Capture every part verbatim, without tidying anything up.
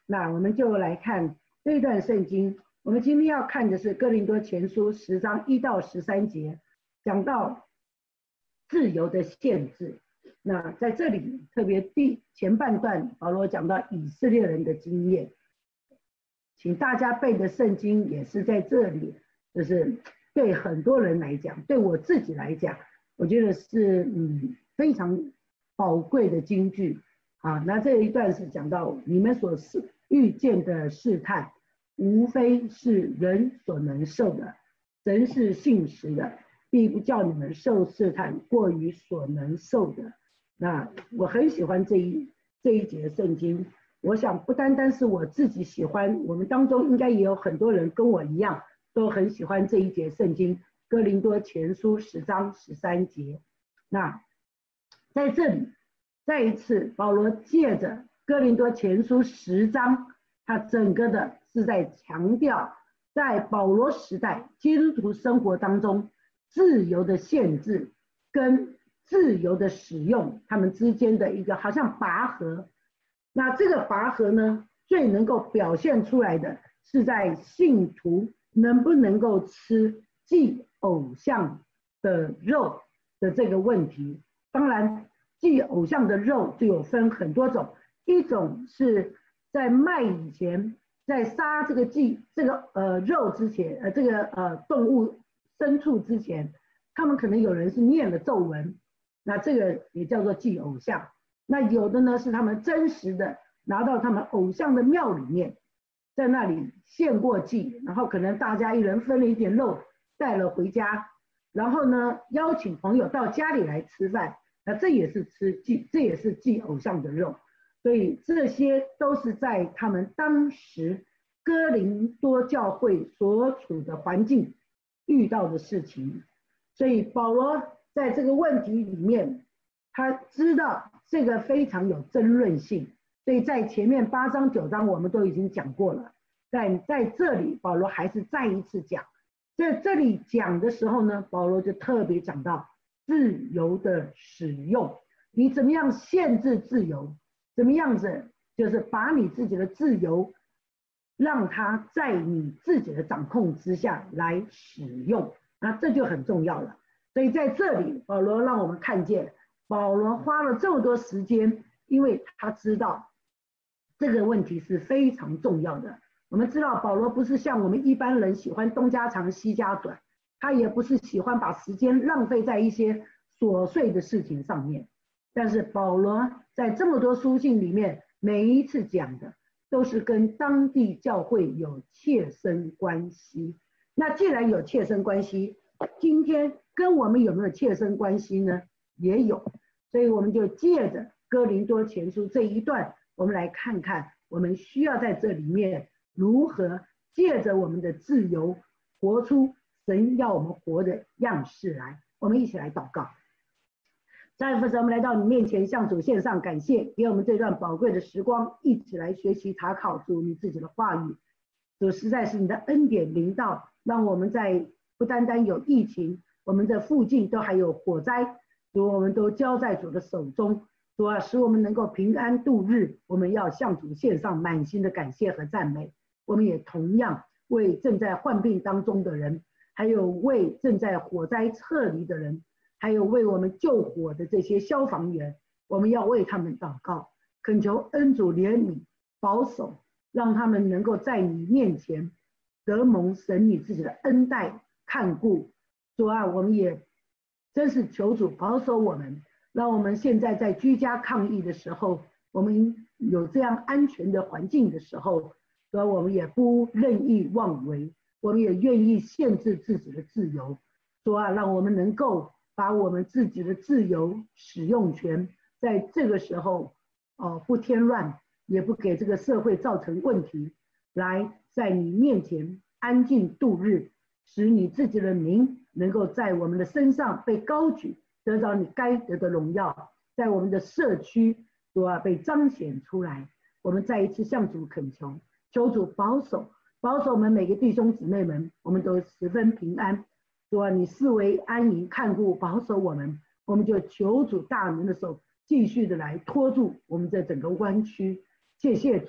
那我们就来看这一段圣经。我们今天要看的是哥林多前书十章一到十三节，讲到自由的限制。那在这里特别第前半段，保罗讲到以色列人的经验，请大家背的圣经也是在这里，就是对很多人来讲，对我自己来讲，我觉得是嗯非常宝贵的金句啊。那这一段是讲到你们所遇见的试探，无非是人所能受的，神是信实的，必不叫你们受试探过于所能受的。那我很喜欢这一这一节圣经，我想不单单是我自己喜欢，我们当中应该也有很多人跟我一样都很喜欢这一节圣经，哥林多前书十章十三节。那在这里再一次保罗借着哥林多前书十章，他整个的是在强调在保罗时代基督徒生活当中自由的限制跟自由的使用，他们之间的一个好像拔河。那这个拔河呢，最能够表现出来的是在信徒能不能够吃祭偶像的肉的这个问题。当然祭偶像的肉就有分很多种，一种是在卖以前，在杀这个祭这个呃肉之前，呃这个呃动物牲畜之前，他们可能有人是念了咒文，那这个也叫做祭偶像。那有的呢是他们真实的拿到他们偶像的庙里面，在那里献过祭，然后可能大家一人分了一点肉带了回家，然后呢邀请朋友到家里来吃饭，那这也是吃祭，这也是祭偶像的肉。所以这些都是在他们当时哥林多教会所处的环境遇到的事情。所以保罗在这个问题里面，他知道这个非常有争论性，所以在前面八章九章我们都已经讲过了，但在这里保罗还是再一次讲。在这里讲的时候呢，保罗就特别讲到自由的使用，你怎么样限制自由，怎么样子就是把你自己的自由让它在你自己的掌控之下来使用，那这就很重要了。所以在这里保罗让我们看见，保罗花了这么多时间，因为他知道这个问题是非常重要的。我们知道保罗不是像我们一般人喜欢东家长西家短，他也不是喜欢把时间浪费在一些琐碎的事情上面，但是保罗在这么多书信里面，每一次讲的都是跟当地教会有切身关系。那既然有切身关系，今天跟我们有没有切身关系呢？也有。所以我们就借着哥林多前书这一段，我们来看看我们需要在这里面如何借着我们的自由活出神要我们活的样式来。我们一起来祷告。再父神，我们来到你面前，向主献上感谢，给我们这段宝贵的时光，一起来学习查考主你自己的话语。主实在是你的恩典临到，让我们在不单单有疫情，我们的附近都还有火灾，主我们都交在主的手中。主啊，使我们能够平安度日，我们要向主献上满心的感谢和赞美。我们也同样为正在患病当中的人，还有为正在火灾撤离的人，还有为我们救火的这些消防员，我们要为他们祷告，恳求恩主怜悯保守，让他们能够在你面前得蒙神你自己的恩待看顾。主啊，我们也真是求主保守我们，让我们现在在居家抗疫的时候，我们有这样安全的环境的时候，主啊，我们也不任意妄为，我们也愿意限制自己的自由。主啊，让我们能够把我们自己的自由使用权在这个时候、呃、不添乱，也不给这个社会造成问题，来在你面前安静度日，使你自己的名能够在我们的身上被高举，得到你该得的荣耀，在我们的社区主啊被彰显出来。我们再一次向主恳求，求主保守保守我们每个弟兄姊妹们，我们都十分平安。主啊，你视为安营看顾保守我们，我们就求主大能的手继续的来拖住我们这整个湾区。谢谢主，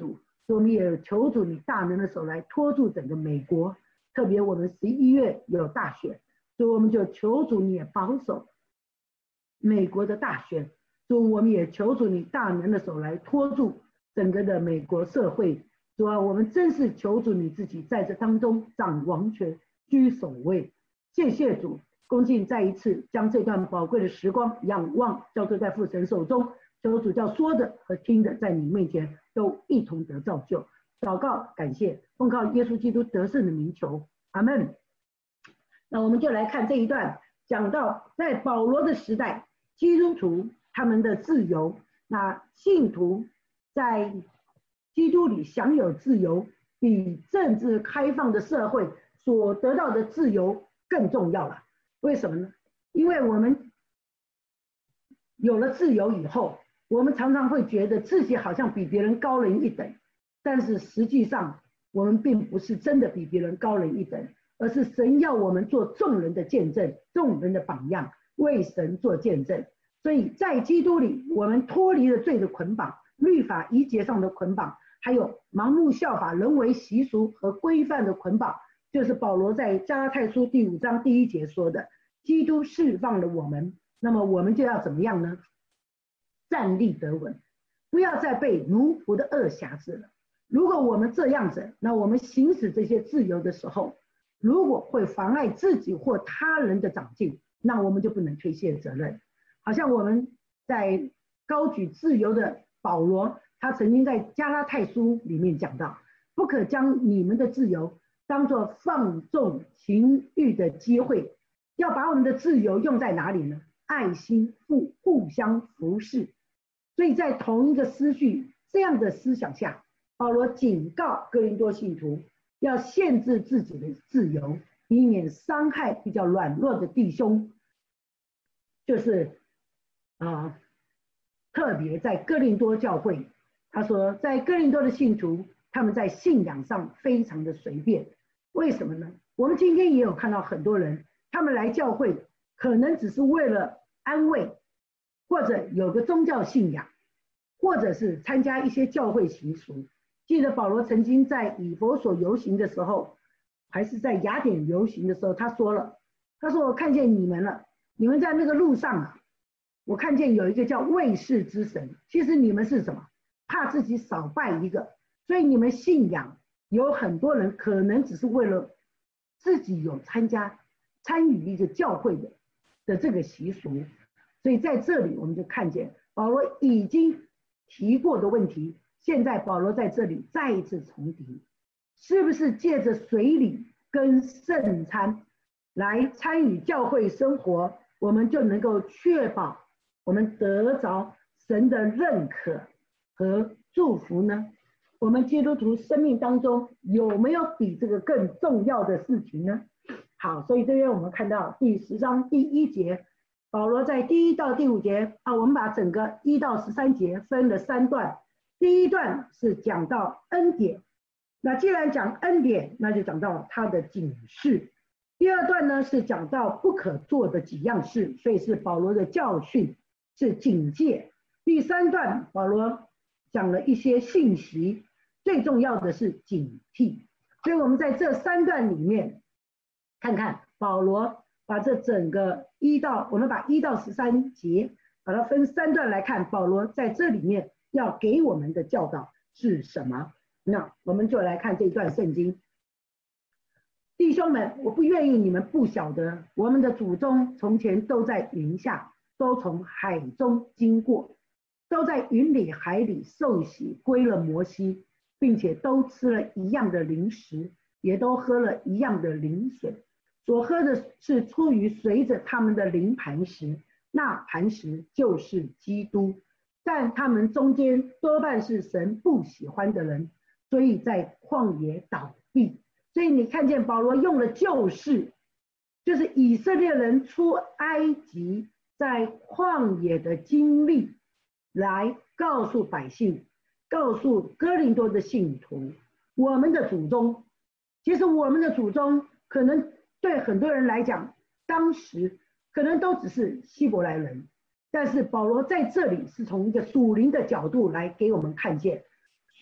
我们也求主你大能的手来拖住整个美国，特别我们十一月有大选，所以我们就求主你也保守美国的大选，所以我们也求主你大能的手来拖住整个的美国社会。主啊，我们真是求主你自己在这当中掌王权，居首位。谢谢主，恭敬再一次将这段宝贵的时光仰望交托在父神手中，求主叫说的和听的在你面前都一同得造就。祷告感谢，奉靠耶稣基督得胜的名求，阿们。那我们就来看这一段，讲到在保罗的时代，基督徒他们的自由，那信徒在基督里享有自由，比政治开放的社会所得到的自由更重要了。为什么呢？因为我们有了自由以后，我们常常会觉得自己好像比别人高人一等，但是实际上我们并不是真的比别人高人一等，而是神要我们做众人的见证，众人的榜样，为神做见证。所以在基督里，我们脱离了罪的捆绑，律法仪节上的捆绑，还有盲目效法人为习俗和规范的捆绑，就是保罗在加拉太书第五章第一节说的，基督释放了我们，那么我们就要怎么样呢？站立得稳，不要再被奴仆的恶辖制了。如果我们这样子，那我们行使这些自由的时候，如果会妨碍自己或他人的长进，那我们就不能推卸责任。好像我们在高举自由的保罗，他曾经在加拉太书里面讲到，不可将你们的自由当作放纵情欲的机会，要把我们的自由用在哪里呢？爱心互互相服侍。所以在同一个思绪这样的思想下，保罗警告哥林多信徒要限制自己的自由，以免伤害比较软弱的弟兄。就是啊、呃，特别在哥林多教会，他说在哥林多的信徒，他们在信仰上非常的随便。为什么呢？我们今天也有看到很多人，他们来教会可能只是为了安慰，或者有个宗教信仰，或者是参加一些教会习俗。记得保罗曾经在以弗所游行的时候，还是在雅典游行的时候，他说了，他说我看见你们了，你们在那个路上啊，我看见有一个叫卫士之神，其实你们是什么？怕自己少拜一个，所以你们信仰有很多人可能只是为了自己有参加参与一个教会的的这个习俗。所以在这里我们就看见保罗已经提过的问题，现在保罗在这里再一次重提，是不是借着随礼跟圣餐来参与教会生活，我们就能够确保我们得着神的认可和祝福呢？我们基督徒生命当中有没有比这个更重要的事情呢？好，所以这边我们看到第十章第一节，保罗在第一到第五节啊，我们把整个一到十三节分了三段。第一段是讲到恩典，那既然讲恩典，那就讲到他的警示。第二段呢是讲到不可做的几样事，所以是保罗的教训，是警戒。第三段保罗讲了一些信息，最重要的是警惕。所以我们在这三段里面看看保罗把这整个一到我们把一到十三节把它分三段来看，保罗在这里面要给我们的教导是什么。那我们就来看这一段圣经。弟兄们，我不愿意你们不晓得，我们的祖宗从前都在云下，都从海中经过，都在云里海里受洗归了摩西，并且都吃了一样的灵食，也都喝了一样的灵水，所喝的是出于随着他们的灵磐石，那磐石就是基督。但他们中间多半是神不喜欢的人，所以在旷野倒闭。所以你看见保罗用了旧事，就是以色列人出埃及在旷野的经历，来告诉百姓，告诉哥林多的信徒，我们的祖宗，其实我们的祖宗可能对很多人来讲，当时可能都只是希伯来人，但是保罗在这里是从一个属灵的角度来给我们看见，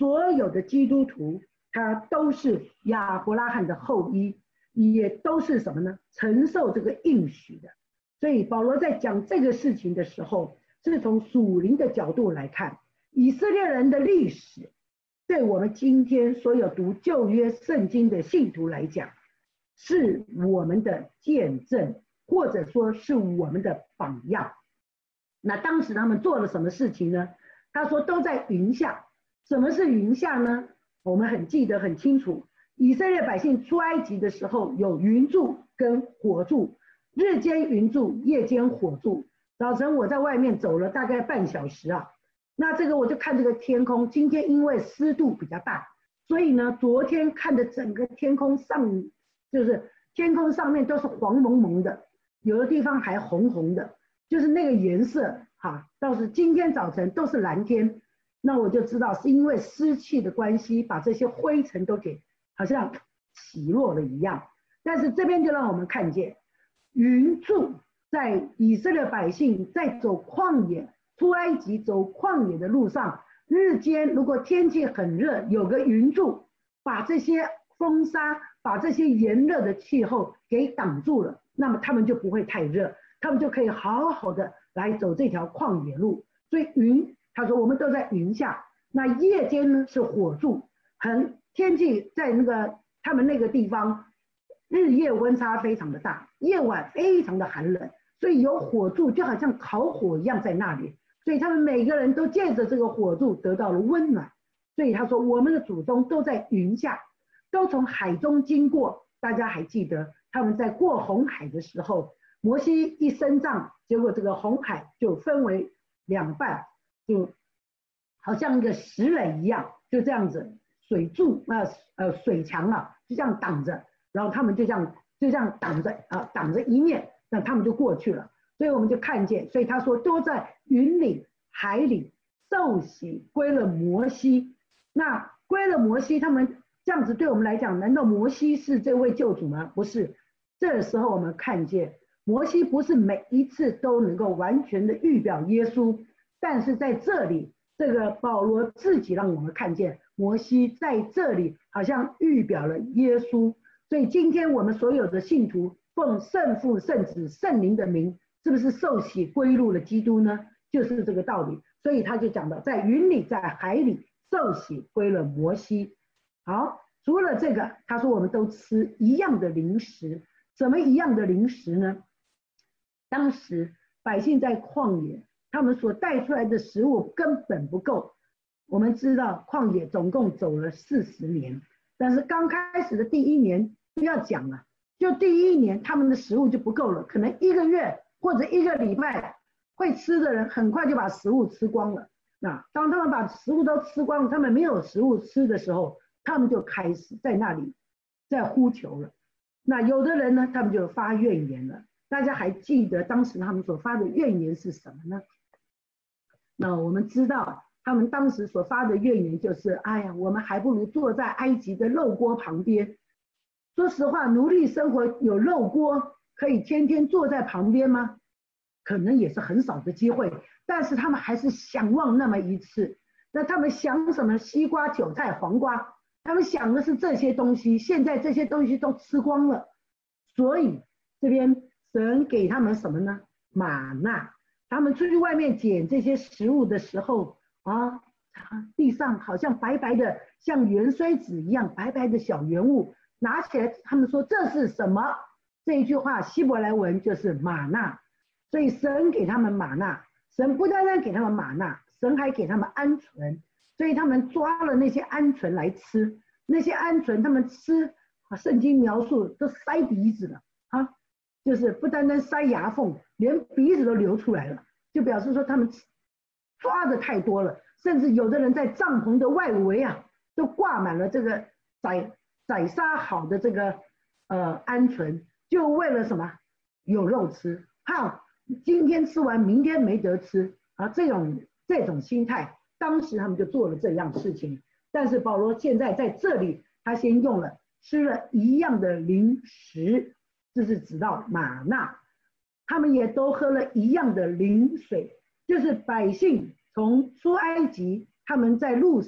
所有的基督徒他都是亚伯拉罕的后裔，也都是什么呢？承受这个应许的。所以保罗在讲这个事情的时候，是从属灵的角度来看以色列人的历史，对我们今天所有读旧约圣经的信徒来讲，是我们的见证，或者说是我们的榜样。那当时他们做了什么事情呢？他说都在云下。什么是云下呢？我们很记得很清楚，以色列百姓出埃及的时候有云柱跟火柱，日间云柱，夜间火柱。早晨我在外面走了大概半小时啊，那这个我就看这个天空，今天因为湿度比较大，所以呢昨天看的整个天空上，就是天空上面都是黄蒙蒙的，有的地方还红红的，就是那个颜色哈，倒是今天早晨都是蓝天。那我就知道是因为湿气的关系，把这些灰尘都给好像洗落了一样。但是这边就让我们看见云柱在以色列百姓在走旷野出埃及走旷野的路上，日间如果天气很热，有个云柱把这些风沙把这些炎热的气候给挡住了，那么他们就不会太热，他们就可以好好的来走这条旷野路。所以云，他说我们都在云下。那夜间呢是火柱，很天气在那个他们那个地方日夜温差非常的大，夜晚非常的寒冷，所以有火柱就好像烤火一样在那里，所以他们每个人都借着这个火柱得到了温暖。所以他说我们的祖宗都在云下，都从海中经过。大家还记得他们在过红海的时候，摩西一伸杖，结果这个红海就分为两半，就好像一个石垒一样，就这样子水柱呃呃水墙啊就这样挡着，然后他们就这样就这样挡着啊挡着一面，那他们就过去了。所以我们就看见，所以他说都在云里海里受洗归了摩西。那归了摩西，他们这样子对我们来讲，难道摩西是这位救主吗？不是。这时候我们看见摩西不是每一次都能够完全的预表耶稣，但是在这里这个保罗自己让我们看见摩西在这里好像预表了耶稣。所以今天我们所有的信徒奉圣父圣子圣灵的名，是不是受洗归入了基督呢？就是这个道理。所以他就讲到在云里在海里受洗归了摩西。好，除了这个他说我们都吃一样的零食。什么一样的零食呢？当时百姓在旷野，他们所带出来的食物根本不够。我们知道旷野总共走了四十年，但是刚开始的第一年不要讲了，就第一年他们的食物就不够了，可能一个月或者一个礼拜会吃的人很快就把食物吃光了。那当他们把食物都吃光了，他们没有食物吃的时候，他们就开始在那里在呼求了。那有的人呢，他们就发怨言了。大家还记得当时他们所发的怨言是什么呢？那我们知道他们当时所发的怨言就是，哎呀，我们还不如坐在埃及的肉锅旁边。说实话，奴隶生活有肉锅可以天天坐在旁边吗？可能也是很少的机会，但是他们还是想望那么一次。那他们想什么？西瓜、韭菜、黄瓜，他们想的是这些东西，现在这些东西都吃光了。所以这边神给他们什么呢？玛纳。他们出去外面捡这些食物的时候啊，地上好像白白的，像圆锥子一样白白的小圆物，拿起来他们说这是什么？这一句话希伯来文就是玛纳。所以神给他们玛纳，神不单单给他们玛纳，神还给他们鹌鹑。所以他们抓了那些鹌鹑来吃，那些鹌鹑他们吃，圣经描述都塞鼻子了啊，就是不单单塞牙缝，连鼻子都流出来了，就表示说他们抓的太多了。甚至有的人在帐篷的外围啊，都挂满了这个宰宰杀好的这个呃鹌鹑，就为了什么？有肉吃，哈，今天吃完明天没得吃啊，这种这种心态，当时他们就做了这样事情。但是保罗现在在这里，他先用了吃了一样的零食，这是指到玛纳。他们也都喝了一样的灵水，就是百姓从出埃及，他们在路上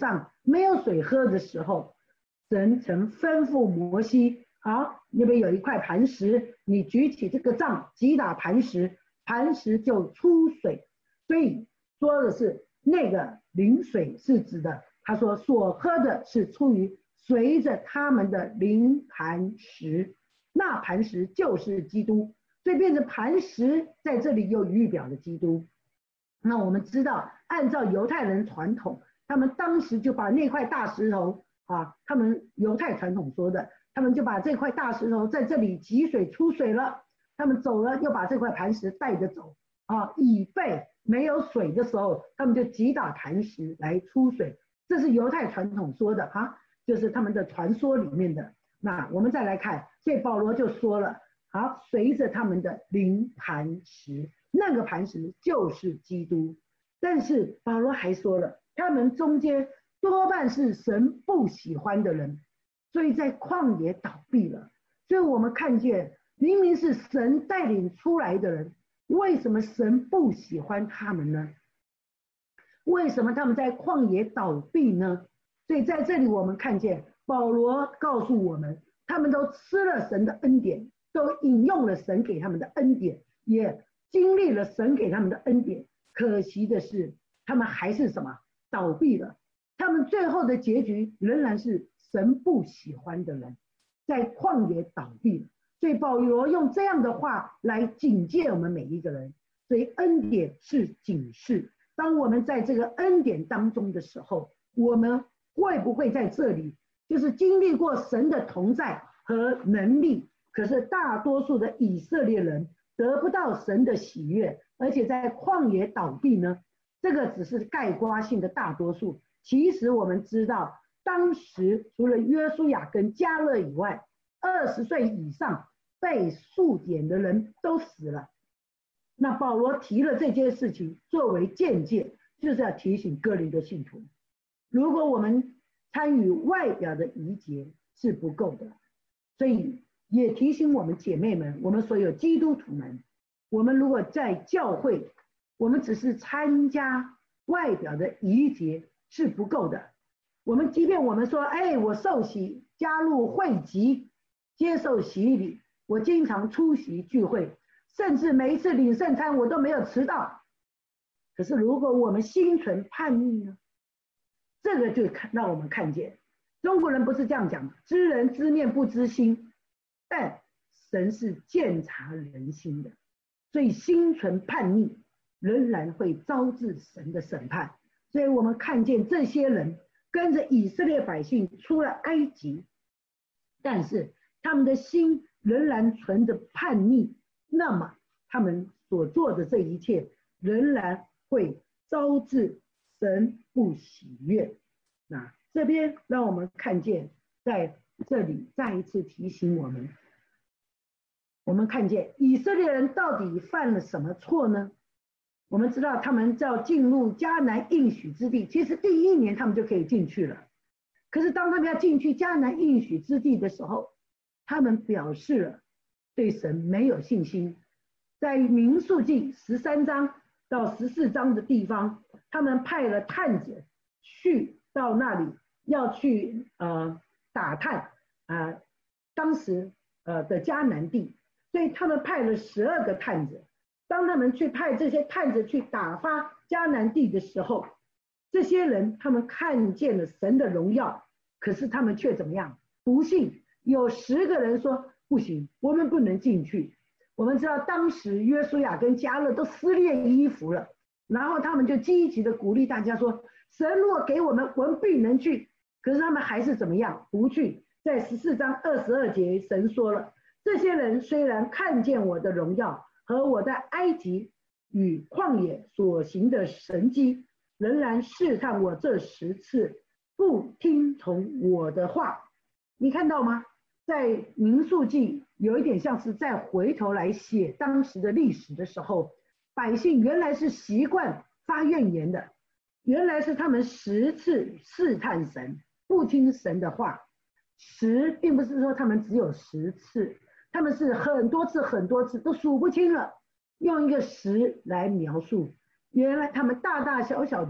没有水喝的时候，神曾吩咐摩西，好，那边有一块磐石，你举起这个杖击打磐石，磐石就出水。所以说的是那个灵水是指的，他说所喝的是出于随着他们的灵磐石，那磐石就是基督，所以变成磐石在这里又预表了基督。那我们知道，按照犹太人传统，他们当时就把那块大石头啊，他们犹太传统说的，他们就把这块大石头在这里集水出水了，他们走了又把这块磐石带着走啊，以备没有水的时候，他们就击打磐石来出水。这是犹太传统说的啊，就是他们的传说里面的。那我们再来看，所以保罗就说了，好，随着他们的灵磐石，那个磐石就是基督。但是保罗还说了，他们中间多半是神不喜欢的人，所以在旷野倒闭了。所以我们看见，明明是神带领出来的人，为什么神不喜欢他们呢？为什么他们在旷野倒闭呢？所以在这里我们看见保罗告诉我们，他们都吃了神的恩典，都引用了神给他们的恩典，也经历了神给他们的恩典。可惜的是，他们还是什么？倒闭了。他们最后的结局仍然是神不喜欢的人，在旷野倒闭了。所以保罗用这样的话来警戒我们每一个人。所以恩典是警示，当我们在这个恩典当中的时候，我们会不会在这里就是经历过神的同在和能力，可是大多数的以色列人得不到神的喜悦，而且在旷野倒闭呢？这个只是概括性的大多数。其实我们知道，当时除了约书亚跟迦勒以外，二十岁以上被数点的人都死了。那保罗提了这件事情作为鉴戒，就是要提醒哥林多信徒，如果我们参与外表的仪节是不够的，所以也提醒我们姐妹们，我们所有基督徒们，我们如果在教会，我们只是参加外表的仪节是不够的。我们即便我们说，哎，我受洗加入会集，接受洗礼，我经常出席聚会，甚至每一次领圣餐我都没有迟到。可是如果我们心存叛逆呢？这个就让我们看见，中国人不是这样讲，知人知面不知心，但神是鉴察人心的，所以心存叛逆仍然会招致神的审判。所以我们看见这些人跟着以色列百姓出了埃及，但是他们的心仍然存着叛逆，那么他们所做的这一切仍然会招致神不喜悦。那这边让我们看见，在这里再一次提醒我们，我们看见以色列人到底犯了什么错呢？我们知道他们要进入迦南应许之地，其实第一年他们就可以进去了。可是当他们要进去迦南应许之地的时候，他们表示了对神没有信心。在民数记十三章到十四章的地方，他们派了探子去到那里，要去呃打探啊、呃、当时呃的迦南地，所以他们派了十二个探子。当他们去派这些探子去打发迦南地的时候，这些人他们看见了神的荣耀，可是他们却怎么样？不信。有十个人说不行，我们不能进去。我们知道当时约书亚跟迦勒都撕裂衣服了，然后他们就积极的鼓励大家说，神若给我们，我们必能去。可是他们还是怎么样？不去。在十四章二十二节，神说了，这些人虽然看见我的荣耀和我在埃及与旷野所行的神迹，仍然试探我这十次，不听从我的话。你看到吗？在民数记有一点像是再回头来写当时的历史的时候，百姓原来是习惯发怨言的，原来是他们十次试探神，不听神的话。十并不是说他们只有十次，他们是很多次很多次都数不清了，用一个十来描述。原来他们大大小小的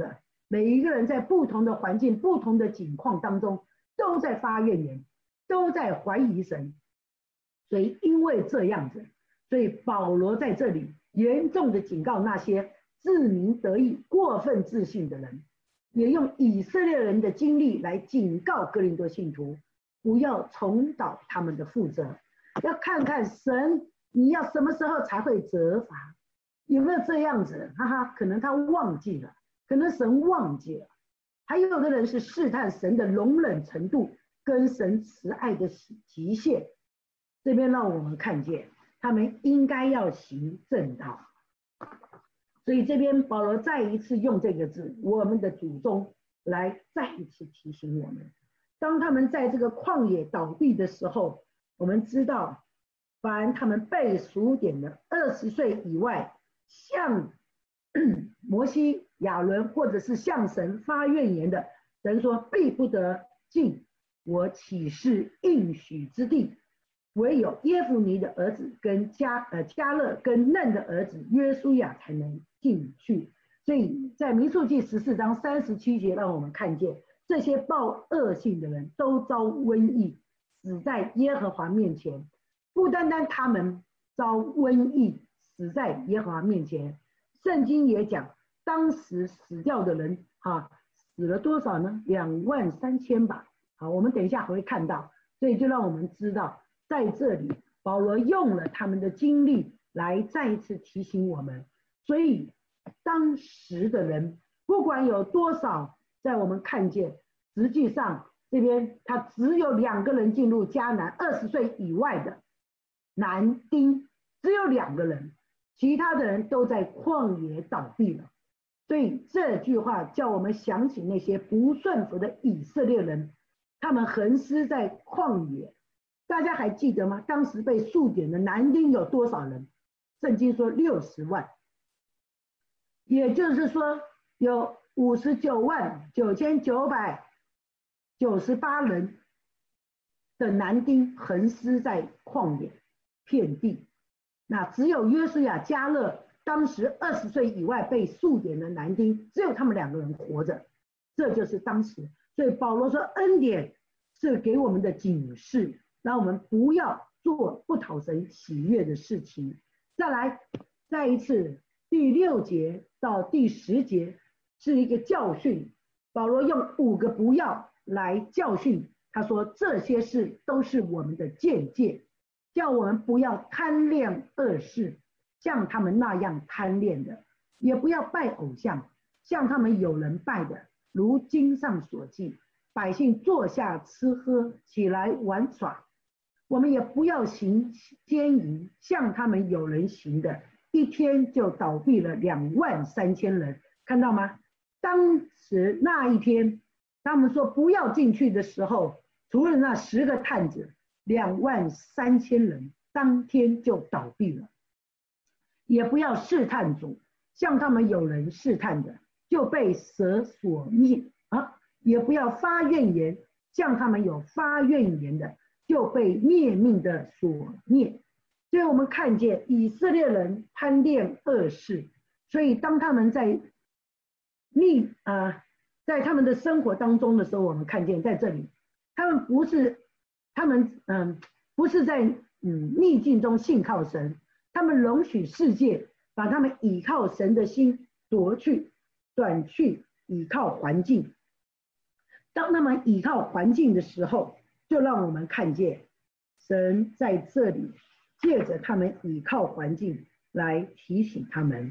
每一个人在不同的环境、不同的境况当中，都在发怨言，都在怀疑神。所以因为这样子，所以保罗在这里严重的警告那些自鸣得意、过分自信的人，也用以色列人的经历来警告哥林多信徒，不要重蹈他们的覆辙，要看看神你要什么时候才会责罚，有没有这样子？哈哈，可能他忘记了，可能神忘记了。还有的人是试探神的容忍程度跟神慈爱的极限。这边让我们看见他们应该要行正道。所以这边保罗再一次用这个字，我们的祖宗，来再一次提醒我们，当他们在这个旷野倒闭的时候，我们知道凡他们被数点的二十岁以外，向摩西、亚伦或者是向神发怨言的，神说必不得进我启示应许之地，唯有耶孚尼的儿子跟加呃加勒跟嫩的儿子约书亚才能进去。所以在民数记十四章三十七节，让我们看见这些报恶信的人都遭瘟疫，死在耶和华面前。不单单他们遭瘟疫，死在耶和华面前，圣经也讲，当时死掉的人啊，死了多少呢？两万三千吧。好，我们等一下会看到，所以就让我们知道。在这里保罗用了他们的经历来再一次提醒我们，所以当时的人不管有多少，在我们看见实际上这边他只有两个人进入迦南，二十岁以外的男丁只有两个人，其他的人都在旷野倒闭了。所以这句话叫我们想起那些不顺服的以色列人，他们横尸在旷野。大家还记得吗？当时被数点的男丁有多少人？圣经说六十万，也就是说有五十九万九千九百九十八人的男丁横尸在旷野遍地。那只有约书亚、迦勒当时二十岁以外被数点的男丁，只有他们两个人活着。这就是当时。所以保罗说恩典是给我们的警示，让我们不要做不讨神喜悦的事情。再来，再一次，第六节到第十节是一个教训。保罗用五个不要来教训，他说这些事都是我们的鉴戒，叫我们不要贪恋恶事，像他们那样贪恋的，也不要拜偶像，像他们有人拜的，如经上所记，百姓坐下吃喝，起来玩耍。我们也不要行奸淫，像他们有人行的，一天就倒闭了两万三千人。看到吗？当时那一天他们说不要进去的时候，除了那十个探子，两万三千人当天就倒闭了。也不要试探主，像他们有人试探的，就被蛇所灭啊！也不要发怨言，像他们有发怨言的，就被灭命的所灭。所以我们看见以色列人贪恋恶事，所以当他们在逆啊，在他们的生活当中的时候，我们看见在这里，他们不是他们嗯不是在嗯逆境中信靠神，他们容许世界把他们倚靠神的心夺去，转去倚靠环境。当他们倚靠环境的时候，就让我们看见神在这里借着他们倚靠环境来提醒他们。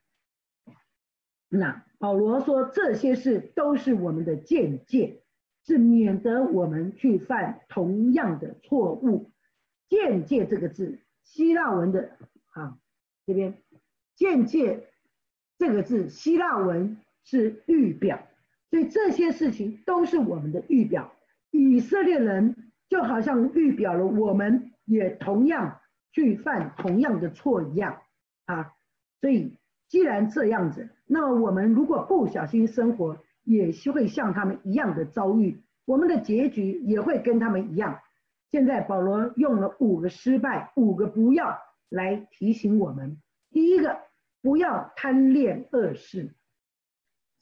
那保罗说这些事都是我们的鉴戒，是免得我们去犯同样的错误。鉴戒这个字，希腊文的啊，这边鉴戒这个字，希腊文是预表，所以这些事情都是我们的预表。以色列人就好像预表了我们也同样去犯同样的错一样啊。所以既然这样子，那么我们如果不小心生活，也会像他们一样的遭遇，我们的结局也会跟他们一样。现在保罗用了五个失败，五个不要来提醒我们。第一个，不要贪恋恶事。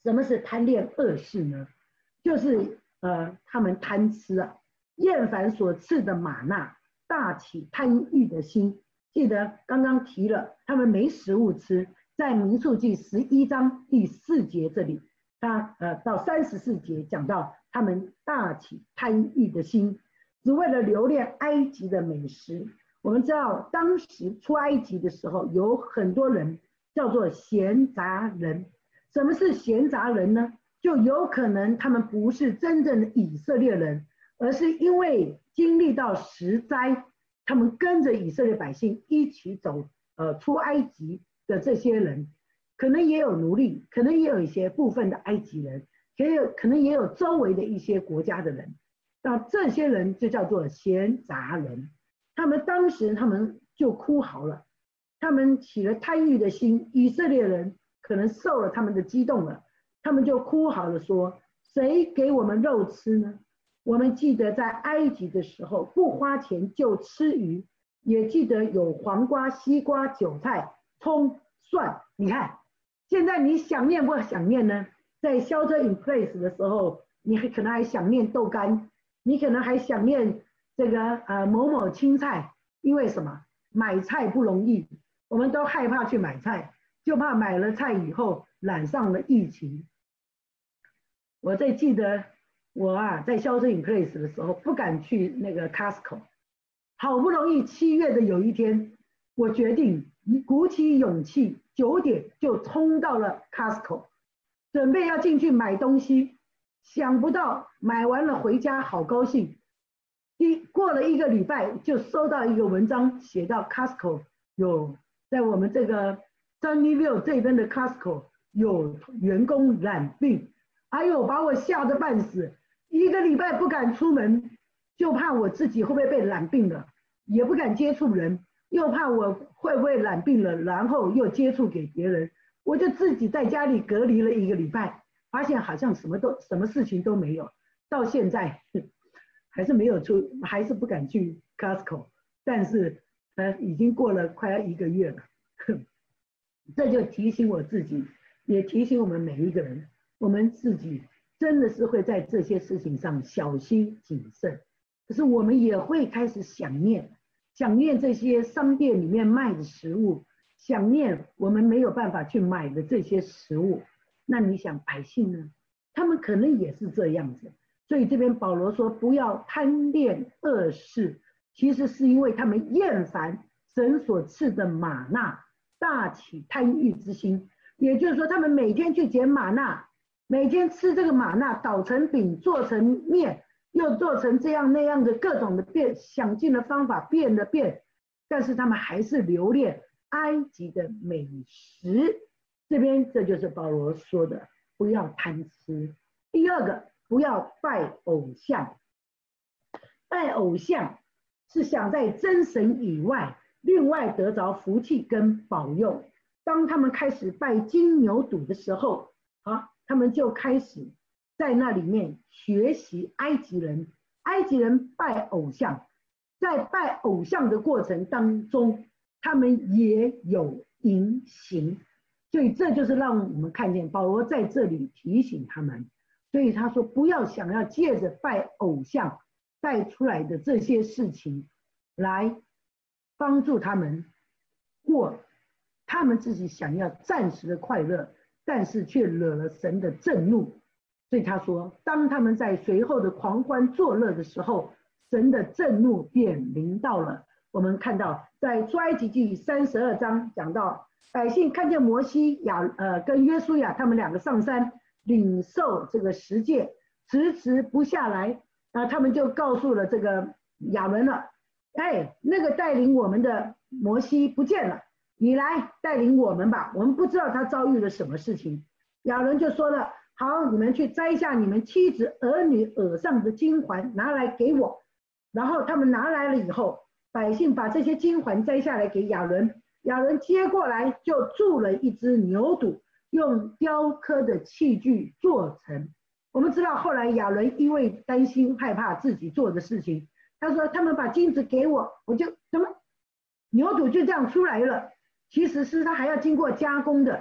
什么是贪恋恶事呢？就是呃，他们贪吃啊，厌烦所赐的玛纳，大起贪欲的心。记得刚刚提了，他们没食物吃，在民数记十一章第四节这里，他呃到三十四节讲到他们大起贪欲的心，只为了留恋埃及的美食。我们知道当时出埃及的时候，有很多人叫做闲杂人。什么是闲杂人呢？就有可能他们不是真正的以色列人，而是因为经历到十灾，他们跟着以色列百姓一起走呃出埃及的这些人，可能也有奴隶，可能也有一些部分的埃及人，也有可能也有周围的一些国家的人。那这些人就叫做闲杂人。他们当时他们就哭嚎了，他们起了贪欲的心，以色列人可能受了他们的激动了，他们就哭嚎了说，谁给我们肉吃呢？我们记得在埃及的时候不花钱就吃鱼，也记得有黄瓜、西瓜、韭菜、葱、蒜。你看现在你想念不想念呢？在 shelter in place 的时候，你可能还想念豆干，你可能还想念这个呃某某青菜。因为什么？买菜不容易，我们都害怕去买菜，就怕买了菜以后染上了疫情。我在记得我啊在 shelter in place 的时候不敢去那个 Costco， 好不容易七月的有一天，我决定鼓起勇气，九点就冲到了 Costco， 准备要进去买东西。想不到买完了回家好高兴，一过了一个礼拜就收到一个文章，写到 Costco 有在我们这个 Sunnyvale 这边的 Costco 有员工染病，哎呦把我吓得半死，一个礼拜不敢出门，就怕我自己会不会被染病了，也不敢接触人，又怕我会不会染病了然后又接触给别人，我就自己在家里隔离了一个礼拜，发现好像什么都什么事情都没有，到现在还是没有出，还是不敢去 Costco， 但是呃已经过了快要一个月了。这就提醒我自己，也提醒我们每一个人，我们自己真的是会在这些事情上小心谨慎，可是我们也会开始想念想念这些商店里面卖的食物，想念我们没有办法去买的这些食物。那你想百姓呢？他们可能也是这样子。所以这边保罗说不要贪恋恶事，其实是因为他们厌烦神所赐的玛纳，大起贪欲之心。也就是说他们每天去捡玛纳，每天吃这个玛纳，捣成饼，做成面，又做成这样那样的各种的变，想尽了方法变了变，但是他们还是留恋埃及的美食。这边这就是保罗说的不要贪吃。第二个，不要拜偶像。拜偶像是想在真神以外另外得着福气跟保佑。当他们开始拜金牛犊的时候，啊，他们就开始在那里面学习埃及人。埃及人拜偶像，在拜偶像的过程当中，他们也有淫行。所以这就是让我们看见保罗在这里提醒他们。所以他说不要想要借着拜偶像带出来的这些事情来帮助他们过他们自己想要暂时的快乐，但是却惹了神的震怒。所以他说当他们在随后的狂欢作乐的时候，神的震怒便临到了。我们看到在出埃及记三十二章讲到，百姓看见摩西亚呃跟约书亚他们两个上山领受这个十诫，迟迟不下来，啊，他们就告诉了这个亚伦了，哎，那个带领我们的摩西不见了，你来带领我们吧，我们不知道他遭遇了什么事情。亚伦就说了，好，你们去摘下你们妻子儿女耳上的金环拿来给我。然后他们拿来了以后，百姓把这些金环摘下来给亚伦，亚伦接过来就铸了一只牛犊，用雕刻的器具做成。我们知道后来亚伦因为担心害怕自己做的事情，他说他们把金子给我，我就什么牛犊就这样出来了。其实是他还要经过加工的，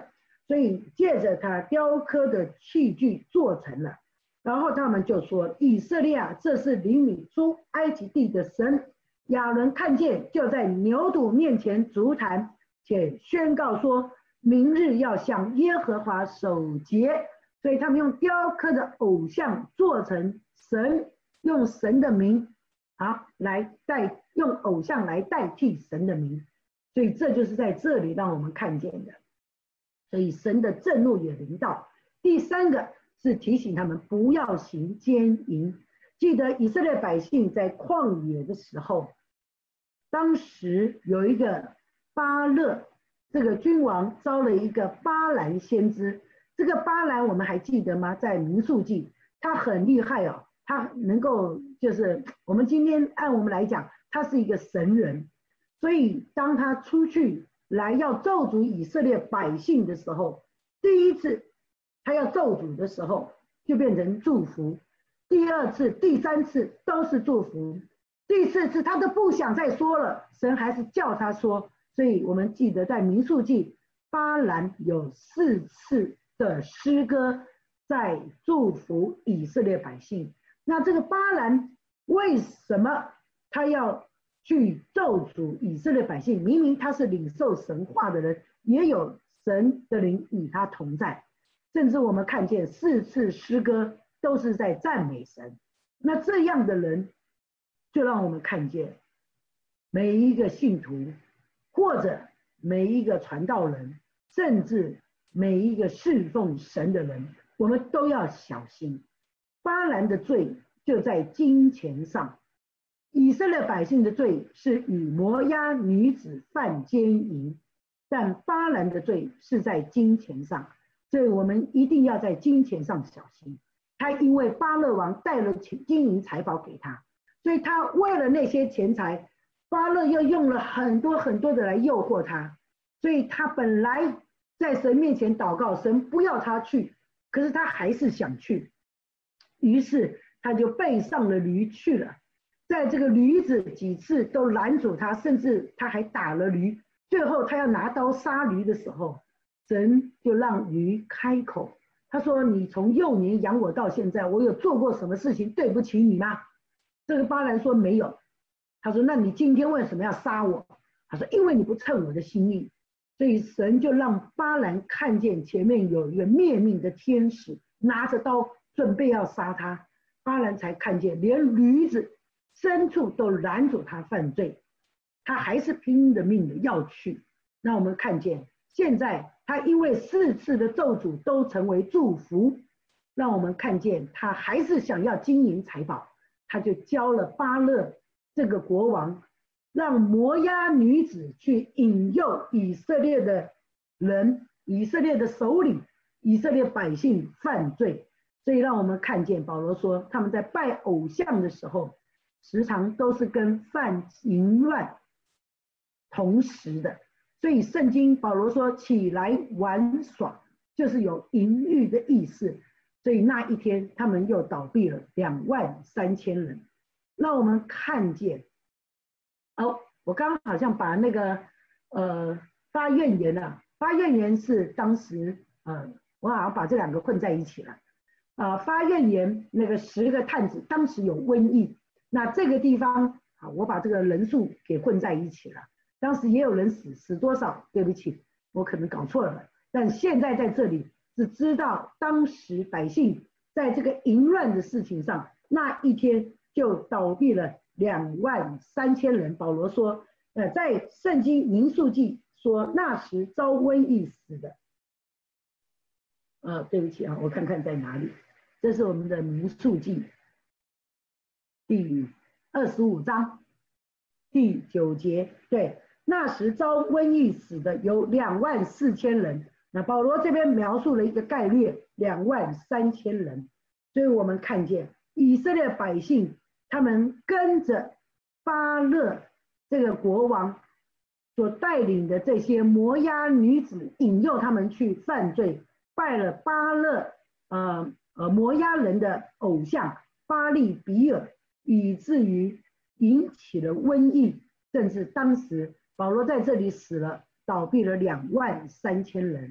所以借着他雕刻的器具做成了。然后他们就说：以色列啊，这是领你出埃及地的神。亚伦看见，就在牛犊面前足坛，且宣告说：明日要向耶和华守节。所以他们用雕刻的偶像做成神，用神的名啊来代，用偶像来代替神的名。所以这就是在这里让我们看见的。所以神的震怒也临到。第三个是提醒他们不要行奸淫。记得以色列百姓在旷野的时候，当时有一个巴勒这个君王招了一个巴兰先知。这个巴兰我们还记得吗？在民数记，他很厉害哦，他能够就是我们今天按我们来讲，他是一个神人。所以当他出去来要咒诅以色列百姓的时候，第一次他要咒诅的时候就变成祝福，第二次第三次都是祝福，第四次他都不想再说了，神还是叫他说。所以我们记得在民数记，巴兰有四次的诗歌在祝福以色列百姓。那这个巴兰为什么他要去咒诅以色列百姓？明明他是领受神话的人，也有神的灵与他同在，甚至我们看见四次诗歌都是在赞美神。那这样的人就让我们看见每一个信徒，或者每一个传道人，甚至每一个侍奉神的人，我们都要小心。巴兰的罪就在金钱上，以色列百姓的罪是与摩押女子犯奸淫，但巴兰的罪是在金钱上，所以我们一定要在金钱上小心。他因为巴勒王带了金银财宝给他，所以他为了那些钱财，巴勒又用了很多很多的来诱惑他，所以他本来在神面前祷告，神不要他去，可是他还是想去，于是他就背上了驴去了。在这个驴子几次都拦阻他，甚至他还打了驴，最后他要拿刀杀驴的时候，神就让驴开口，他说：你从幼年养我到现在，我有做过什么事情对不起你吗？这个巴兰说没有。他说：那你今天为什么要杀我？他说：因为你不称我的心意。所以神就让巴兰看见前面有一个灭命的天使拿着刀准备要杀他，巴兰才看见连驴子牲畜都拦阻他犯罪，他还是拼了命的要去。那我们看见现在他因为四次的咒诅都成为祝福，让我们看见他还是想要金银财宝，他就教了巴勒这个国王，让摩押女子去引诱以色列的人，以色列的首领，以色列百姓犯罪。所以让我们看见保罗说，他们在拜偶像的时候时常都是跟犯淫乱同时的。所以圣经保罗说起来玩耍，就是有淫欲的意思。所以那一天他们又倒闭了两万三千人。让我们看见哦，我刚刚好像把那个呃发怨言啊，发怨言是当时呃我好像把这两个混在一起了啊、呃，发怨言那个十个探子当时有瘟疫，那这个地方啊我把这个人数给混在一起了，当时也有人死，死多少？对不起，我可能搞错了，但现在在这里是知道当时百姓在这个淫乱的事情上，那一天就倒闭了两万三千人。保罗说，呃，在圣经民数记说那时遭瘟疫死的，呃，对不起啊，我看看在哪里，这是我们的民数记第二十五章第九节，对，那时遭瘟疫死的有两万四千人。那保罗这边描述了一个概略，两万三千人。所以我们看见以色列百姓他们跟着巴勒这个国王所带领的这些摩押女子，引诱他们去犯罪，拜了巴勒呃呃摩押人的偶像巴利比尔，以至于引起了瘟疫，甚至当时保罗在这里死了，倒闭了两万三千人。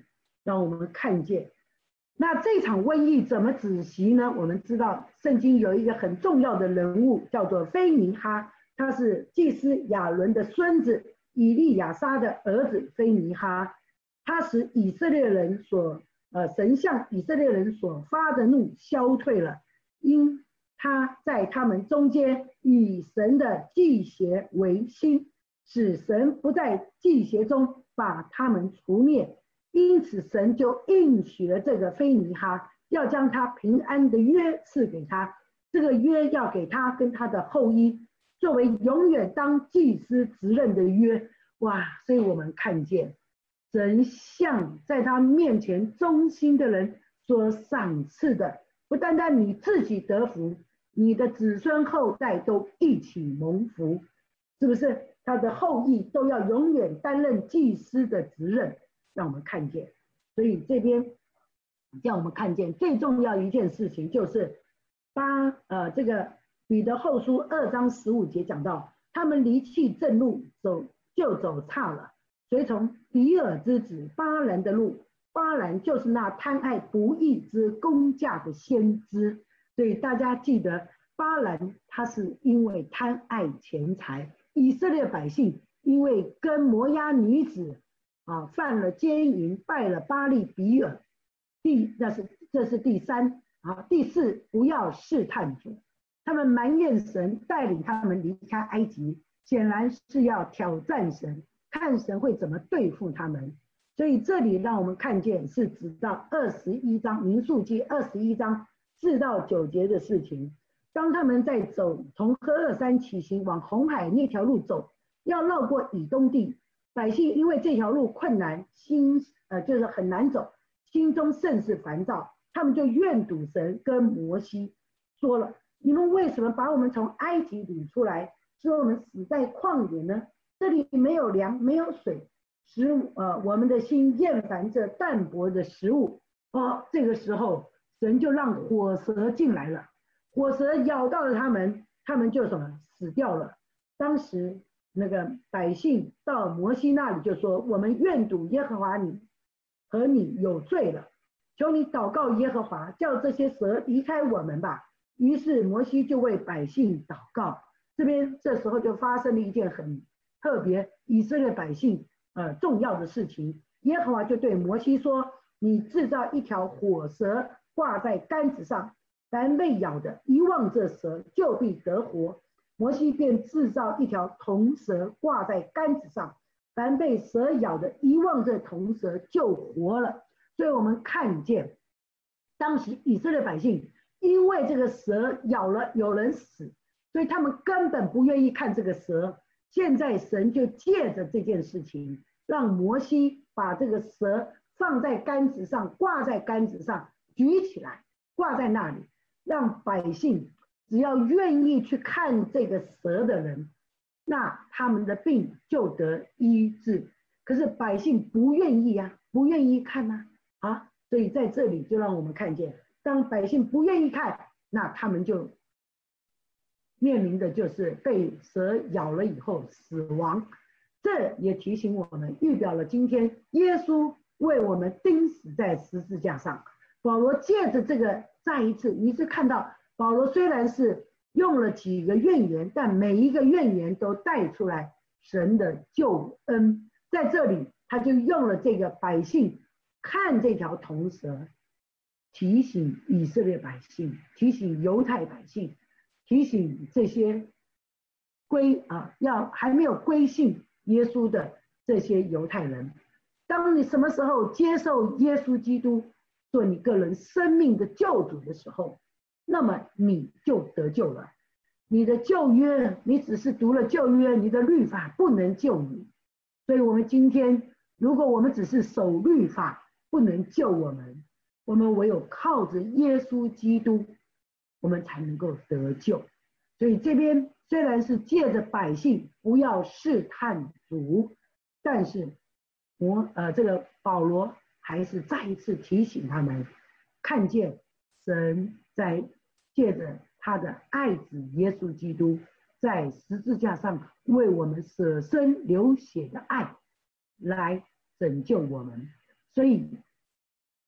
让我们看见。那这场瘟疫怎么止息呢？我们知道圣经有一个很重要的人物叫做非尼哈，他是祭司亚伦的孙子，以利亚撒的儿子非尼哈，他使以色列人所呃神向以色列人所发的怒消退了，因他在他们中间以神的祭邪为心，使神不在祭邪中把他们除灭。因此神就应许了这个非尼哈，要将他平安的约赐给他，这个约要给他跟他的后裔作为永远当祭司职任的约。哇，所以我们看见神向在他面前忠心的人所赏赐的，不单单你自己得福，你的子孙后代都一起蒙福，是不是？他的后裔都要永远担任祭司的职任，让我们看见。所以这边让我们看见最重要一件事情，就是八呃这个彼得后书二章十五节讲到，他们离弃正路，走就走差了，随从比尔之子巴兰的路。巴兰就是那贪爱不义之工价的先知，所以大家记得巴兰他是因为贪爱钱财，以色列百姓因为跟摩押女子啊犯了奸淫，拜了巴力比尔。第那是这是第三啊，第四，不要试探主，他们埋怨神带领他们离开埃及，显然是要挑战神，看神会怎么对付他们。所以这里让我们看见是指到二十一章民数记二十一章四到九节的事情。当他们在走从赫勒山起行往红海那条路走，要绕过以东地，百姓因为这条路困难，心呃就是很难走，心中甚是烦躁，他们就怨赌神，跟摩西说了：你们为什么把我们从埃及领出来，使我们死在旷野呢？这里没有粮，没有水，使呃我们的心厌烦这淡薄的食物。哦，这个时候神就让火蛇进来了，火蛇咬到了他们，他们就什么死掉了。当时那个百姓到摩西那里就说：我们怨赌耶和华你和你有罪了，求你祷告耶和华，叫这些蛇离开我们吧。于是摩西就为百姓祷告。这边这时候就发生了一件很特别以色列百姓呃重要的事情。耶和华就对摩西说：你制造一条火蛇挂在杆子上，凡被咬的一望这蛇就必得活。摩西便制造一条铜蛇挂在杆子上，凡被蛇咬的一望这铜蛇就活了。所以我们看见当时以色列百姓因为这个蛇咬了有人死，所以他们根本不愿意看这个蛇。现在神就借着这件事情，让摩西把这个蛇放在杆子上，挂在杆子上，举起来挂在那里，让百姓只要愿意去看这个蛇的人，那他们的病就得医治。可是百姓不愿意啊，不愿意看啊，啊，所以在这里就让我们看见，当百姓不愿意看，那他们就面临的就是被蛇咬了以后死亡。这也提醒我们，预表了今天耶稣为我们钉死在十字架上。保罗借着这个再一次，你是看到保罗虽然是用了几个怨言，但每一个怨言都带出来神的救恩。在这里他就用了这个百姓看这条铜蛇，提醒以色列百姓，提醒犹太百姓，提醒这些归啊要还没有归信耶稣的这些犹太人，当你什么时候接受耶稣基督做你个人生命的救主的时候，那么你就得救了。你的旧约，你只是读了旧约，你的律法不能救你。所以我们今天如果我们只是守律法，不能救我们，我们唯有靠着耶稣基督，我们才能够得救。所以这边虽然是借着百姓不要试探主，但是我呃这个保罗还是再一次提醒他们，看见神在借着他的爱子耶稣基督在十字架上为我们舍身流血的爱来拯救我们。所以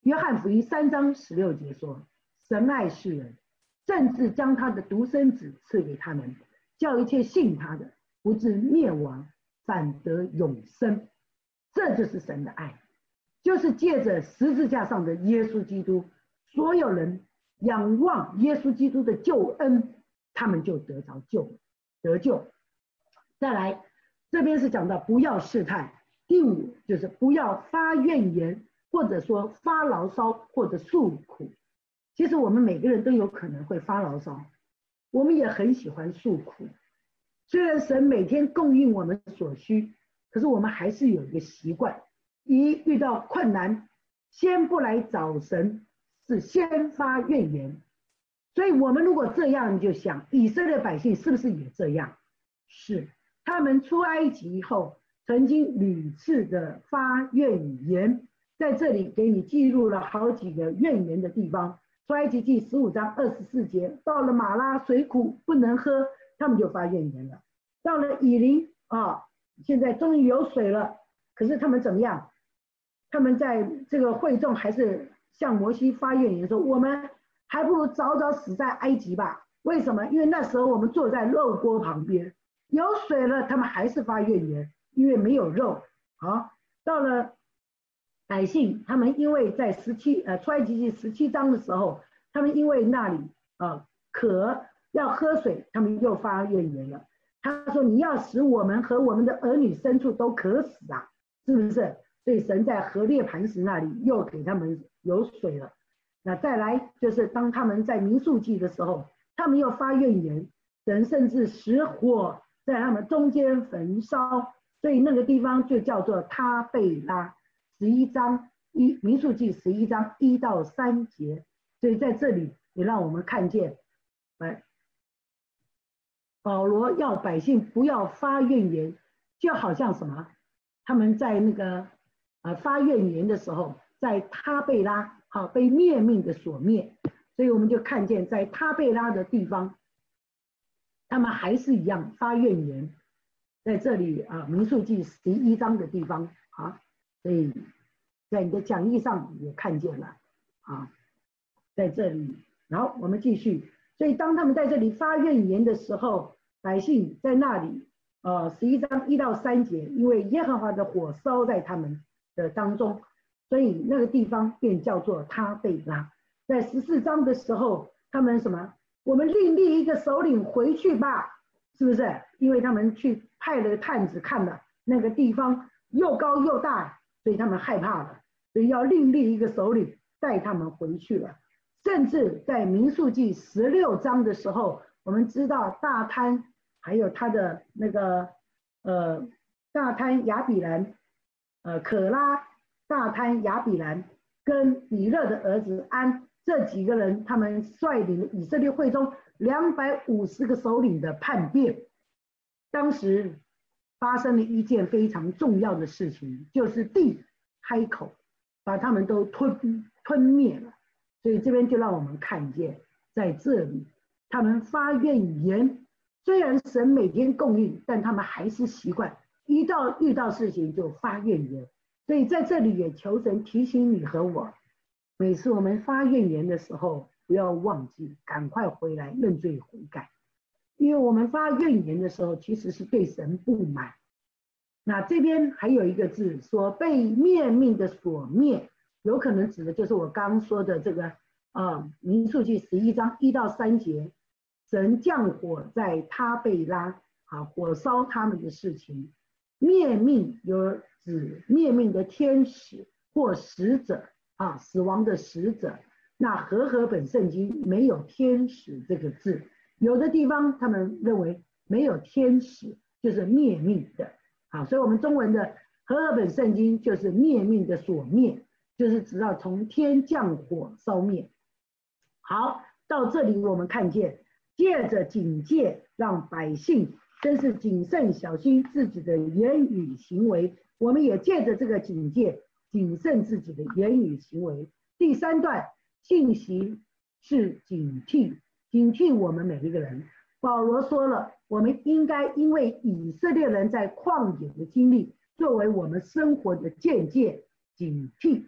约翰福音三章十六节说，神爱世人，甚至将他的独生子赐给他们，叫一切信他的不至灭亡，反得永生。这就是神的爱，就是借着十字架上的耶稣基督，所有人仰望耶稣基督的救恩，他们就得着救得救。再来，这边是讲到不要试探。第五就是不要发怨言，或者说发牢骚，或者诉苦。其实我们每个人都有可能会发牢骚，我们也很喜欢诉苦。虽然神每天供应我们所需，可是我们还是有一个习惯，一遇到困难，先不来找神，是先发怨言。所以我们如果这样，你就想以色列百姓是不是也这样？是，他们出埃及以后曾经屡次的发怨言，在这里给你记录了好几个怨言的地方。出埃及记十五章二十四节，到了马拉水苦不能喝，他们就发怨言了。到了以琳啊，现在终于有水了，可是他们怎么样？他们在这个会众还是向摩西发怨言说，我们还不如早早死在埃及吧。为什么？因为那时候我们坐在肉锅旁边，有水了，他们还是发怨言，因为没有肉。好，到了百姓，他们因为在十七呃出埃及记十七章的时候，他们因为那里呃渴要喝水，他们又发怨言了。他说，你要使我们和我们的儿女牲畜都渴死啊，是不是？所以神在河烈磐石那里又给他们有水了。那再来就是当他们在民数记的时候，他们又发怨言，神甚至使火在他们中间焚烧，所以那个地方就叫做他贝拉。十一章一民数记十一章一到三节，所以在这里也让我们看见，哎，保罗要百姓不要发怨言，就好像什么？他们在那个呃发怨言的时候，在他贝拉好被灭命的所灭，所以我们就看见在他贝拉的地方，他们还是一样发怨言。在这里啊，民数记十一章的地方啊。所以在你的讲义上也看见了啊，在这里，然后我们继续。所以当他们在这里发怨言的时候，百姓在那里，呃，十一章一到三节，因为耶和华的火烧在他们的当中，所以那个地方便叫做他贝拉。在十四章的时候，他们什么？我们另立一个首领回去吧，是不是？因为他们去派了探子看了那个地方又高又大。所以他们害怕了，所以要另立一个首领带他们回去了。甚至在民数记十六章的时候，我们知道大贪还有他的那个呃大贪亚比兰，呃可拉、大贪亚比兰跟以勒的儿子安这几个人，他们率领以色列会中两百五十个首领的叛变。当时发生了一件非常重要的事情，就是地开口把他们都吞吞灭了。所以这边就让我们看见，在这里他们发怨言，虽然神每天供应，但他们还是习惯一到遇到事情就发怨言。所以在这里也求神提醒你和我，每次我们发怨言的时候，不要忘记赶快回来认罪悔改。因为我们发怨言的时候，其实是对神不满。那这边还有一个字说被灭命的所灭，有可能指的就是我刚刚说的这个啊，民数记十一章一到三节，神降火在他贝拉啊，火烧他们的事情。灭命有指灭命的天使或使者啊，死亡的使者。那和合本圣经没有天使这个字。有的地方他们认为没有天使就是灭命的，好，所以我们中文的和合本圣经就是灭命的所灭，就是直到从天降火烧灭。好，到这里我们看见，借着警戒，让百姓真是谨慎小心自己的言语行为。我们也借着这个警戒，谨慎自己的言语行为。第三段信息是警惕。警惕我们每一个人。保罗说了，我们应该因为以色列人在旷野的经历，作为我们生活的见解警惕。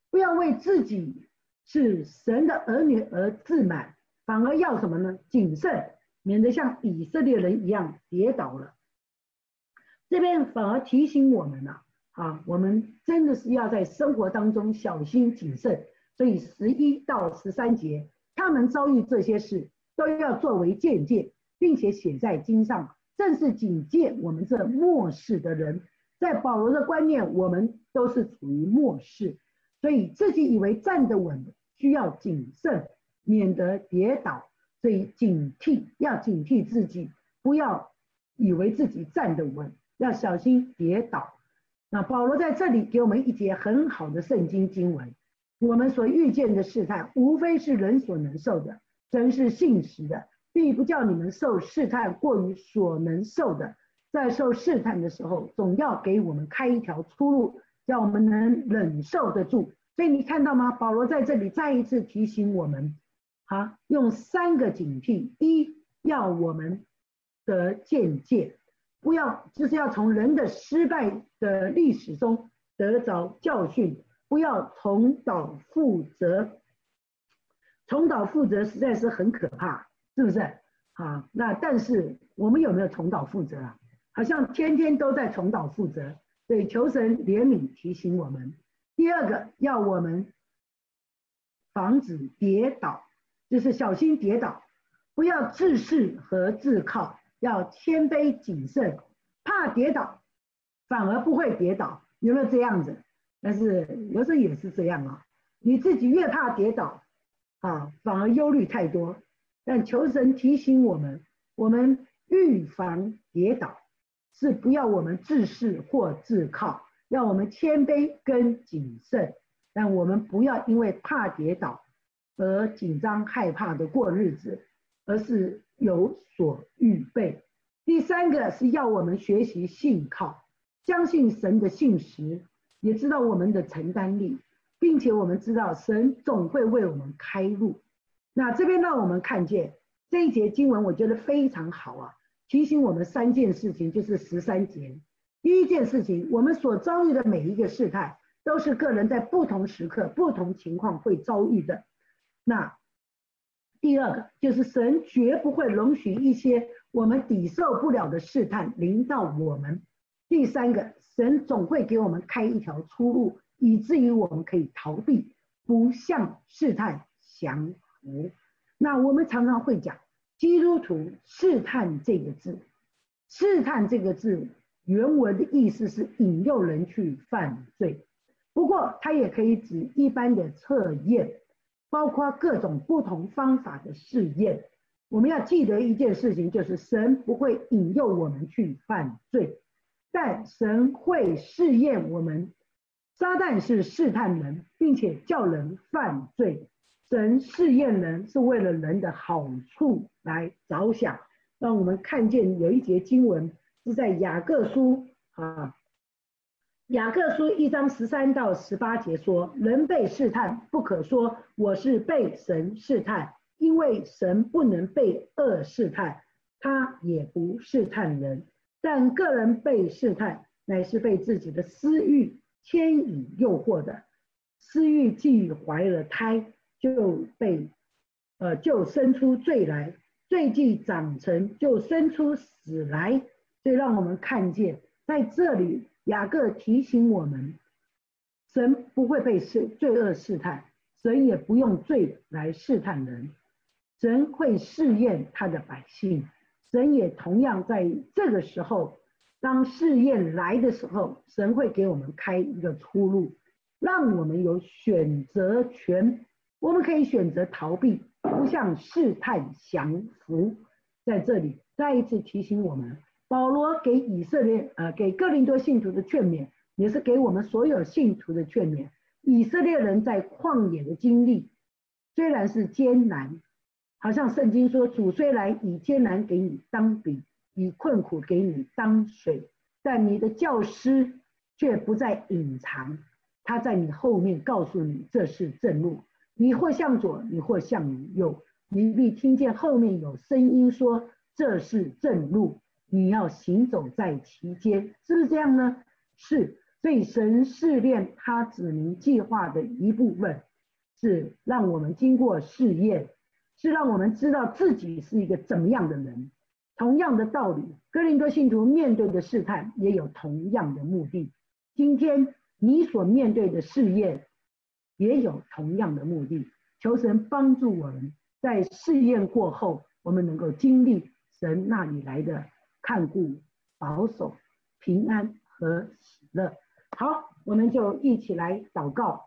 不要为自己是神的儿女而自满，反而要什么呢？谨慎，免得像以色列人一样跌倒了。这边反而提醒我们了、啊，啊，我们真的是要在生活当中小心谨慎。所以十一到十三节，他们遭遇这些事，都要作为鉴戒，并且写在经上，正是警戒我们这末世的人。在保罗的观念，我们都是处于末世，所以自己以为站得稳，需要谨慎，免得跌倒。所以警惕，要警惕自己，不要以为自己站得稳，要小心跌倒。那保罗在这里给我们一节很好的圣经经文，我们所遇见的试探，无非是人所能受的，神是信实的，必不叫你们受试探过于所能受的。在受试探的时候，总要给我们开一条出路，叫我们能忍受得住。所以你看到吗？保罗在这里再一次提醒我们，啊，用三个警惕：一，要我们得鉴戒，不要就是要从人的失败的历史中得着教训，不要重蹈覆辙。重蹈覆辙实在是很可怕，是不是？啊，那但是我们有没有重蹈覆辙啊？好像天天都在重蹈覆辙，所以求神怜悯提醒我们。第二个，要我们防止跌倒，就是小心跌倒，不要自恃和自靠，要谦卑谨慎，怕跌倒反而不会跌倒，有没有这样子？但是有时候也是这样啊，你自己越怕跌倒啊，反而忧虑太多。但求神提醒我们，我们预防跌倒是不要我们自恃或自靠，要我们谦卑跟谨慎，但我们不要因为怕跌倒而紧张害怕的过日子，而是有所预备。第三个是要我们学习信靠，相信神的信实，也知道我们的承担力，并且我们知道神总会为我们开路。那这边让我们看见这一节经文，我觉得非常好啊，提醒我们三件事情，就是十三节。第一件事情，我们所遭遇的每一个试探，都是个人在不同时刻、不同情况会遭遇的。那第二个，就是神绝不会容许一些我们抵受不了的试探临到我们。第三个，神总会给我们开一条出路，以至于我们可以逃避，不向试探降服。那我们常常会讲基督徒试探这个字，试探这个字原文的意思是引诱人去犯罪，不过它也可以指一般的测验，包括各种不同方法的试验。我们要记得一件事情，就是神不会引诱我们去犯罪，但神会试验我们。撒旦是试探人，并且叫人犯罪。神试验人是为了人的好处来着想。让我们看见有一节经文是在雅各书啊，雅各书一章十三到十八节说，人被试探，不可说我是被神试探，因为神不能被恶试探，他也不试探人。但个人被试探，乃是被自己的私欲牵引诱惑的。私欲既怀了胎，就被呃就生出罪来，罪既长成，就生出死来。所以让我们看见，在这里雅各提醒我们，神不会被罪恶试探，神也不用罪来试探人，神会试验他的百姓。神也同样在这个时候，当试验来的时候，神会给我们开一个出路，让我们有选择权。我们可以选择逃避，不向试探降服。在这里再一次提醒我们，保罗给以色列呃给哥林多信徒的劝勉，也是给我们所有信徒的劝勉。以色列人在旷野的经历虽然是艰难，好像圣经说，主虽然以艰难给你当饼，以困苦给你当水，但你的教师却不再隐藏，他在你后面告诉你这是正路，你或向左，你或向右，你必听见后面有声音说这是正路，你要行走在其间，是不是这样呢？是。 所以神试炼他子民计划的一部分，是让我们经过试验，是让我们知道自己是一个怎么样的人。同样的道理，哥林多信徒面对的试探也有同样的目的。今天你所面对的试验也有同样的目的。求神帮助我们，在试验过后，我们能够经历神那里来的看顾、保守、平安和喜乐。好，我们就一起来祷告。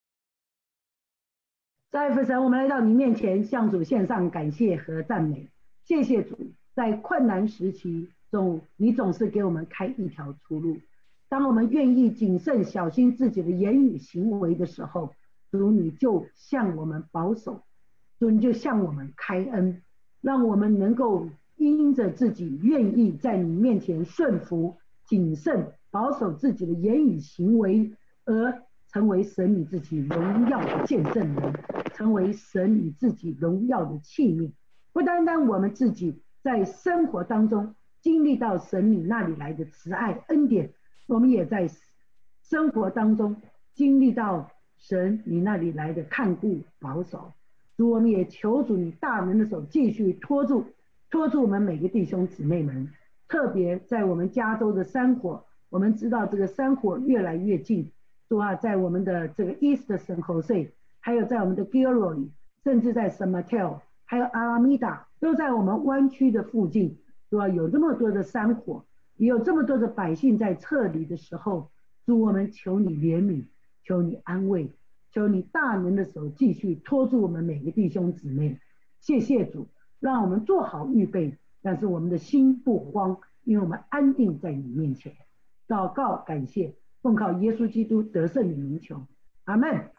在父神，我们来到你面前，向主献上感谢和赞美。谢谢主，在困难时期中，你总是给我们开一条出路。当我们愿意谨慎小心自己的言语行为的时候，主你就向我们保守，主你就向我们开恩，让我们能够因着自己愿意在你面前顺服、谨慎、保守自己的言语行为，而成为神你自己荣耀的见证人，成为神你自己荣耀的器皿。不单单我们自己在生活当中经历到神你那里来的慈爱恩典，我们也在生活当中经历到神你那里来的看顾保守。主，我们也求主你大能的手继续拖住拖住我们每个弟兄姊妹们，特别在我们加州的山火，我们知道这个山火越来越近。主啊，在我们的这个 East San Jose， 还有在我们的 Gilroy， 甚至在 San Mateo， 还有 Alameda， 都在我们湾区的附近。主啊，有这么多的山火，也有这么多的百姓在撤离的时候，主，我们求你怜悯，求你安慰，求你大能的手继续拖住我们每个弟兄姊妹。谢谢主，让我们做好预备，但是我们的心不慌，因为我们安定在你面前。祷告感谢，奉靠耶稣基督得胜的名求，阿们。